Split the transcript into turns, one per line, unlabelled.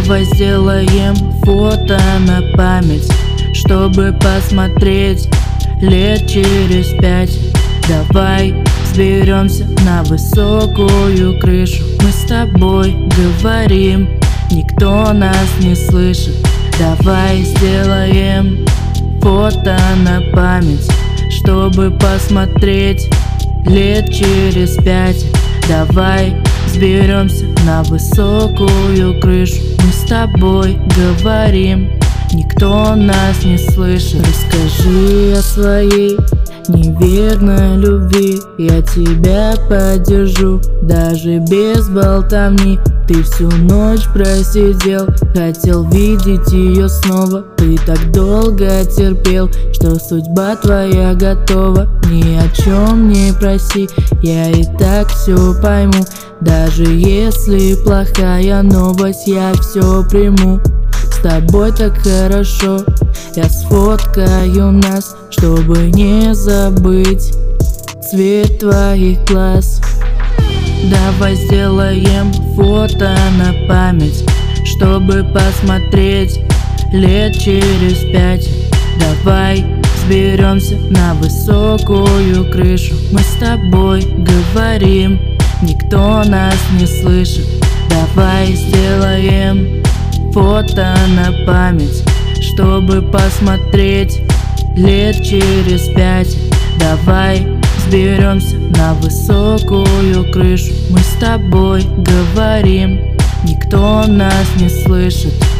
Давай сделаем фото на память, чтобы посмотреть лет через 5. Давай взберемся на высокую крышу. Мы с тобой говорим, никто нас не слышит. Давай сделаем фото на память, чтобы посмотреть лет через 5. Давай взберемся на высокую крышу. Мы с тобой говорим, никто нас не слышит. Расскажи о своей неверной любви, я тебя поддержу, даже без болтовни. Ты всю ночь просидел, хотел видеть ее снова. Ты так долго терпел, что судьба твоя готова. Ни о чем не проси, я и так все пойму. Даже если плохая новость, я все приму. С тобой так хорошо, я сфоткаю нас, чтобы не забыть цвет твоих глаз. Давай сделаем фото на память, чтобы посмотреть лет через 5. Давай взберемся на высокую крышу. Мы с тобой говорим, никто нас не слышит. Давай сделаем фото на память, чтобы посмотреть лет через 5. Давай взберемся на высокую крышу. Мы с тобой говорим, никто нас не слышит.